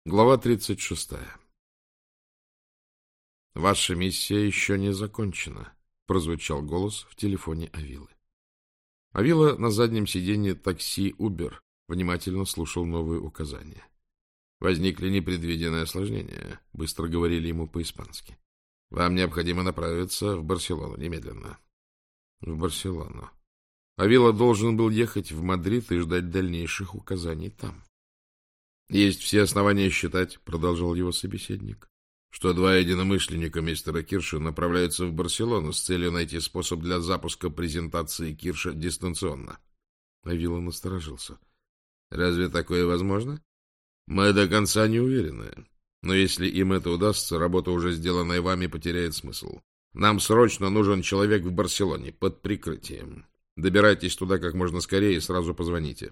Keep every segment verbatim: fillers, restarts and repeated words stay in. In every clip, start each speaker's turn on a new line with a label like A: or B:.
A: Глава тридцать шестая. «Ваша миссия еще не закончена», — прозвучал голос в телефоне Авилы. Авила на заднем сиденье такси Uber внимательно слушал новые указания. «Возникли непредвиденные осложнения», — быстро говорили ему по-испански. «Вам необходимо направиться в Барселону немедленно». В Барселону. Авила должен был ехать в Мадрид и ждать дальнейших указаний там. «Есть все основания считать», — продолжал его собеседник, «что два единомышленника мистера Кирша направляются в Барселону с целью найти способ для запуска презентации Кирша дистанционно». Авила насторожился. «Разве такое возможно?» «Мы до конца не уверены. Но если им это удастся, работа, уже сделанная вами, потеряет смысл. Нам срочно нужен человек в Барселоне под прикрытием. Добирайтесь туда как можно скорее и сразу позвоните».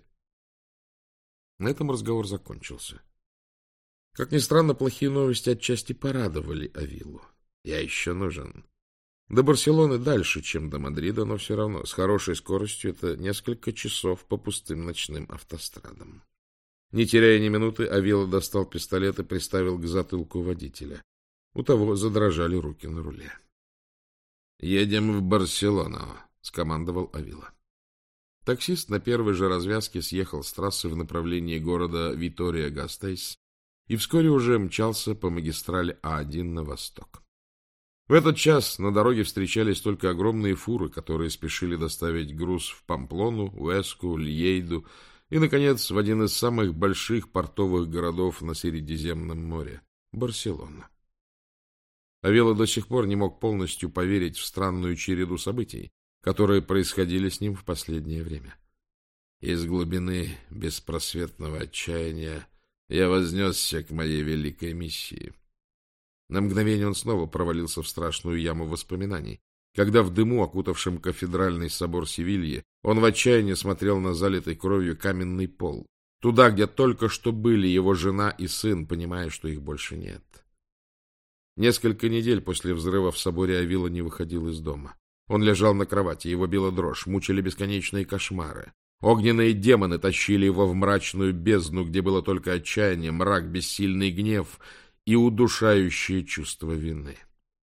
A: На этом разговор закончился. Как ни странно, плохие новости отчасти порадовали Авилу. «Я еще нужен». До Барселоны дальше, чем до Мадрида, но все равно с хорошей скоростью это несколько часов по пустым ночным автострадам. Не теряя ни минуты, Авила достал пистолет и приставил к затылку водителя. У того задрожали руки на руле. «Едем в Барселону», — скомандовал Авила. Таксист на первой же развязке съехал с трассы в направлении города Витория-Гастейс и вскоре уже мчался по магистрали А один на восток. В этот час на дороге встречались только огромные фуры, которые спешили доставить груз в Памплону, Уэску, Льейду и, наконец, в один из самых больших портовых городов на Средиземном море — Барселона. Авила до сих пор не мог полностью поверить в странную череду событий, которые происходили с ним в последнее время. Из глубины беспросветного отчаяния я вознесся к моей великой миссии. На мгновение он снова провалился в страшную яму воспоминаний, когда в дыму, окутавшем кафедральный собор Севильи, он в отчаянии смотрел на залитый кровью каменный пол, туда, где только что были его жена и сын, понимая, что их больше нет. Несколько недель после взрыва в соборе Авила не выходил из дома. Он лежал на кровати, его била дрожь, мучили бесконечные кошмары. Огненные демоны тащили его в мрачную бездну, где было только отчаяние, мрак, бессильный гнев и удушающее чувство вины.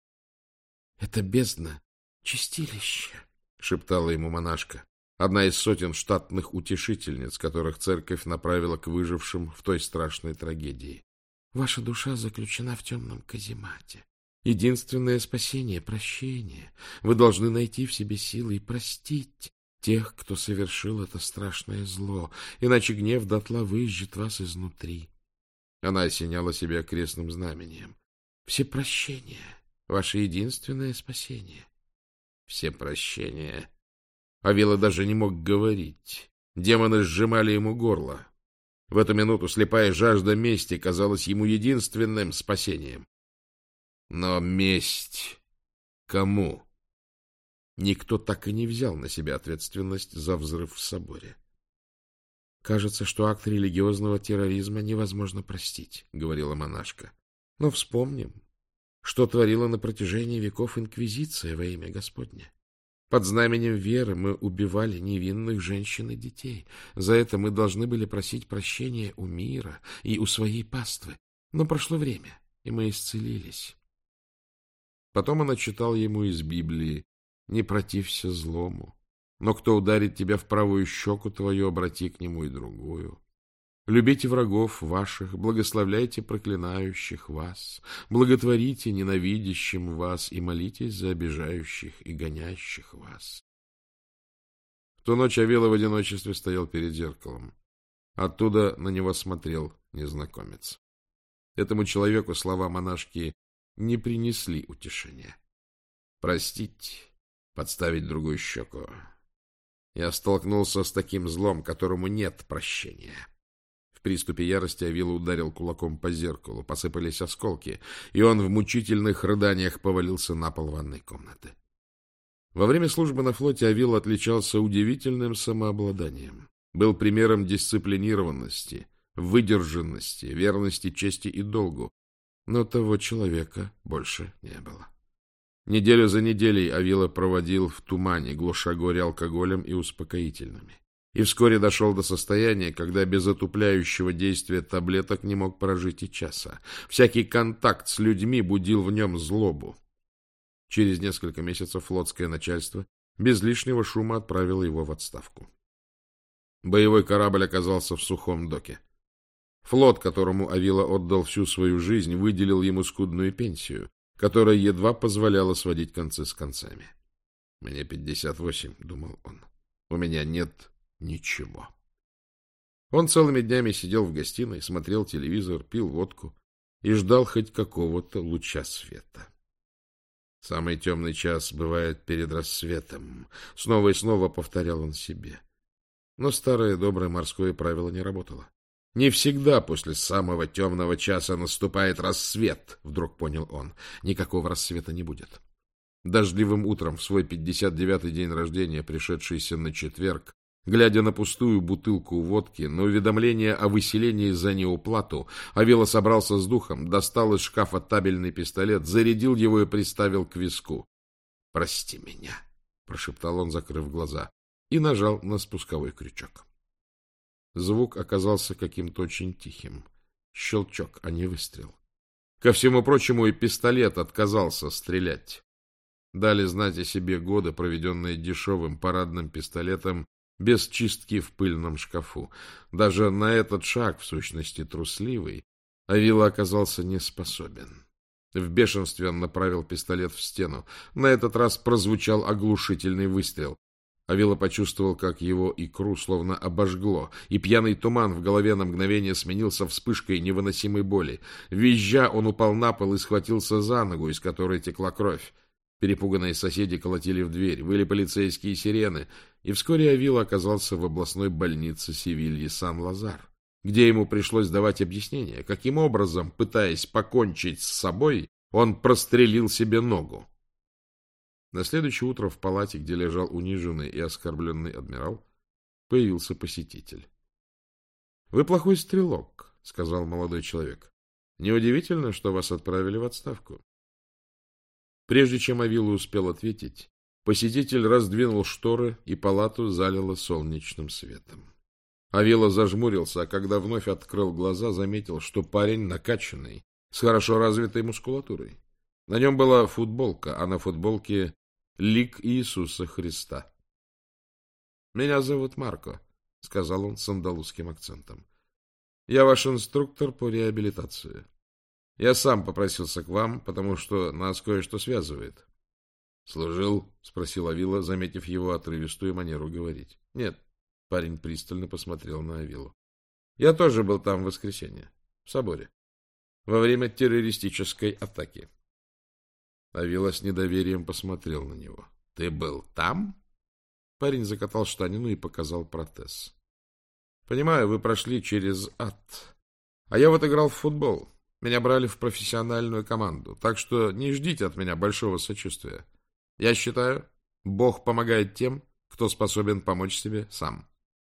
A: — Это бездна — чистилище, — шептала ему монашка, одна из сотен штатных утешительниц, которых церковь направила к выжившим в той страшной трагедии. — Ваша душа заключена в темном каземате. Единственное спасение — прощение. Вы должны найти в себе силы и простить тех, кто совершил это страшное зло, иначе гнев дотла выжжет вас изнутри. Она осеняла себя крестным знамением. Всепрощение — ваше единственное спасение. Всепрощение. Авила даже не мог говорить. Демоны сжимали ему горло. В эту минуту слепая жажда мести казалась ему единственным спасением. Но месть кому? Никто так и не взял на себя ответственность за взрыв в соборе. «Кажется, что акт религиозного терроризма невозможно простить», — говорила монашка. «Но вспомним, что творила на протяжении веков инквизиция во имя Господне. Под знаменем веры мы убивали невинных женщин и детей. За это мы должны были просить прощения у мира и у своей паствы. Но прошло время, и мы исцелились». Потом она читала ему из Библии: «Не протився злому, но кто ударит тебя в правую щеку твою, обрати к нему и другую. Любите врагов ваших, благословляйте проклинающих вас, благотворите ненавидящим вас и молитесь за обижающих и гонящих вас». В ту ночь Авила в одиночестве стоял перед зеркалом. Оттуда на него смотрел незнакомец. Этому человеку слова монашки не принесли утешения. Простить, подставить другую щеку. Я столкнулся с таким злом, которому нет прощения. В приступе ярости Авила ударил кулаком по зеркалу, посыпались осколки, и он в мучительных рыданиях повалился на пол ванной комнаты. Во время службы на флоте Авила отличался удивительным самообладанием, был примером дисциплинированности, выдержанности, верности чести и долгу, но того человека больше не было. Неделю за неделей Авила проводил в тумане, глуша горе алкоголем и успокоительными. И вскоре дошел до состояния, когда без отупляющего действия таблеток не мог прожить и часа. Всякий контакт с людьми будил в нем злобу. Через несколько месяцев флотское начальство без лишнего шума отправило его в отставку. Боевой корабль оказался в сухом доке. Флот, которому Авила отдал всю свою жизнь, выделил ему скудную пенсию, которая едва позволяла сводить концы с концами. «Мне пятьдесят восемь», — думал он. «У меня нет ничего». Он целыми днями сидел в гостиной, смотрел телевизор, пил водку и ждал хоть какого-то луча света. «Самый темный час бывает перед рассветом», — снова и снова повторял он себе. Но старое доброе морское правило не работало. Не всегда после самого темного часа наступает рассвет, вдруг понял он. Никакого рассвета не будет. Дождливым утром в свой пятьдесят девятый день рождения, пришедшийся на четверг, глядя на пустую бутылку водки, на уведомление о выселении за неуплату, Авила собрался с духом, достал из шкафа табельный пистолет, зарядил его и приставил к виску. «Прости меня», — прошептал он, закрыв глаза, и нажал на спусковой крючок. Звук оказался каким-то очень тихим. Щелчок, а не выстрел. Ко всему прочему, и пистолет отказался стрелять. Дали знать о себе годы, проведенные дешевым парадным пистолетом, без чистки в пыльном шкафу. Даже на этот шаг, в сущности трусливый, Авила оказался не способен. В бешенстве он направил пистолет в стену. На этот раз прозвучал оглушительный выстрел. Авила почувствовал, как его икру словно обожгло, и пьяный туман в голове на мгновение сменился вспышкой невыносимой боли. Визжа, он упал на пол и схватился за ногу, из которой текла кровь. Перепуганные соседи колотили в дверь, выли полицейские сирены, и вскоре Авила оказался в областной больнице Севильи Сан-Лазар, где ему пришлось давать объяснение, каким образом, пытаясь покончить с собой, он прострелил себе ногу. На следующее утро в палате, где лежал униженный и оскорбленный адмирал, появился посетитель. — Вы плохой стрелок, — сказал молодой человек. — Неудивительно, что вас отправили в отставку. Прежде чем Авила успел ответить, посетитель раздвинул шторы, и палату залило солнечным светом. Авила зажмурился, а когда вновь открыл глаза, заметил, что парень накачанный, с хорошо развитой мускулатурой. На нем была футболка, а на футболке лик Иисуса Христа. — Меня зовут Марко, — сказал он с андалузским акцентом. — Я ваш инструктор по реабилитации. Я сам попросился к вам, потому что нас кое-что связывает. — Служил? — спросил Авила, заметив его отрывистую манеру говорить. — Нет. Парень пристально посмотрел на Авилу. — Я тоже был там в воскресенье, в соборе, во время террористической атаки. Авила с недоверием посмотрел на него. — Ты был там? Парень закатал штанину и показал протез. — Понимаю, вы прошли через ад. А я вот играл в футбол. Меня брали в профессиональную команду. Так что не ждите от меня большого сочувствия. Я считаю, Бог помогает тем, кто способен помочь себе сам.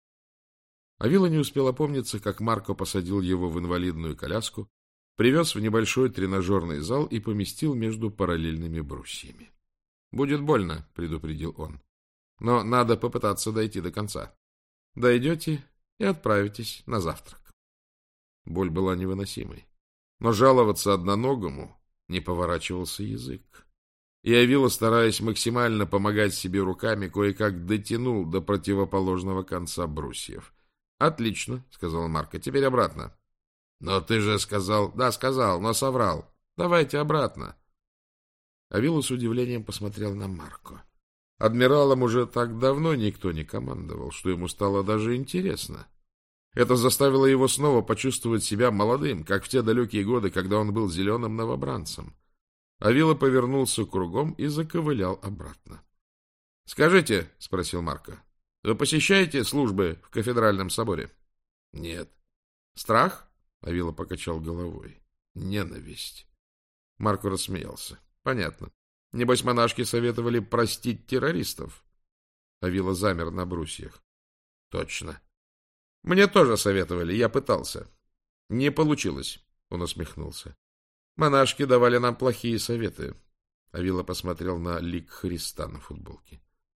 A: Авила не успел опомниться, как Марко посадил его в инвалидную коляску, привез в небольшой тренажерный зал и поместил между параллельными брусьями. — Будет больно, — предупредил он. — Но надо попытаться дойти до конца. Дойдете и отправитесь на завтрак. Боль была невыносимой, но жаловаться одноногому не поворачивался язык. И Авила, стараясь максимально помогать себе руками, кое-как дотянул до противоположного конца брусьев. — Отлично, — сказал Марко, — теперь обратно. — Но ты же сказал... — Да, сказал, но соврал. Давайте обратно. Авила с удивлением посмотрел на Марко. Адмиралом уже так давно никто не командовал, что ему стало даже интересно. Это заставило его снова почувствовать себя молодым, как в те далекие годы, когда он был зеленым новобранцем. Авила повернулся кругом и заковылял обратно. — Скажите, — спросил Марко, — вы посещаете службы в кафедральном соборе? — Нет. — Страх? — Авила покачал головой. — Ненависть. Марко рассмеялся. — Понятно. Небось, монашки советовали простить террористов. Авила замер на брусьях. — Точно. — Мне тоже советовали, я пытался. — Не получилось, — он усмехнулся. — Монашки давали нам плохие советы. Авила посмотрел на лик Христа на футболке.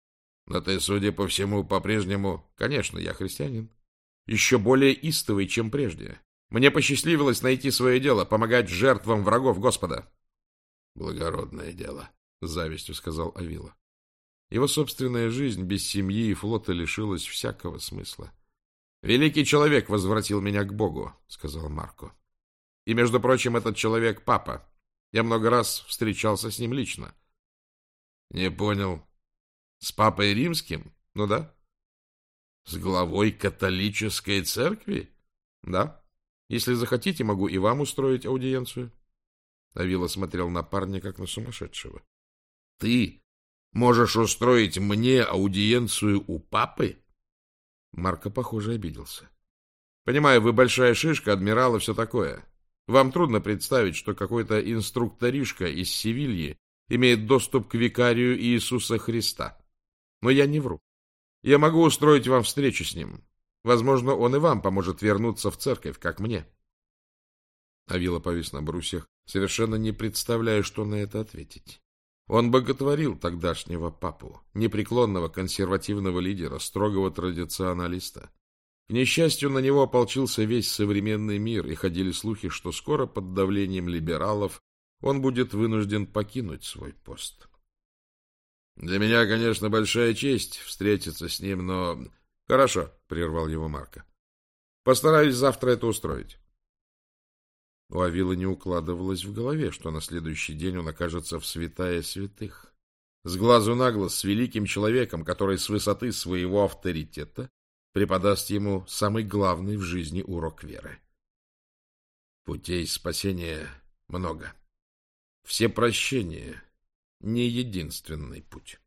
A: Но ты, судя по всему, по-прежнему... Конечно, я христианин. Еще более истовый, чем прежде. Мне посчастливилось найти свое дело, помогать жертвам врагов Господа. Благородное дело, — с завистью сказал Авила. Его собственная жизнь без семьи и флота лишилась всякого смысла. «Великий человек возвратил меня к Богу», — сказал Марко. «И, между прочим, этот человек — папа. Я много раз встречался с ним лично». «Не понял. С папой римским? Ну да». «С главой католической церкви?» «Да. Если захотите, могу и вам устроить аудиенцию». Авила смотрел на парня, как на сумасшедшего. «Ты можешь устроить мне аудиенцию у папы?» Марко, похоже, обиделся. «Понимаю, вы большая шишка, адмирал и все такое. Вам трудно представить, что какой-то инструкторишка из Севильи имеет доступ к викарию Иисуса Христа. Но я не вру. Я могу устроить вам встречу с ним. Возможно, он и вам поможет вернуться в церковь, как мне». Авила повис на брусьях, совершенно не представляя, что на это ответить. Он боготворил тогдашнего папу, непреклонного консервативного лидера, строгого традиционалиста. К несчастью, на него ополчился весь современный мир, и ходили слухи, что скоро под давлением либералов он будет вынужден покинуть свой пост. «Для меня, конечно, большая честь встретиться с ним, но...» «Хорошо», — прервал его Марко. «Постараюсь завтра это устроить». У Авила не укладывалось в голове, что на следующий день он окажется в святая святых, с глазу на глаз с великим человеком, который с высоты своего авторитета преподаст ему самый главный в жизни урок веры. Путей спасения много. Все прощения — не единственный путь.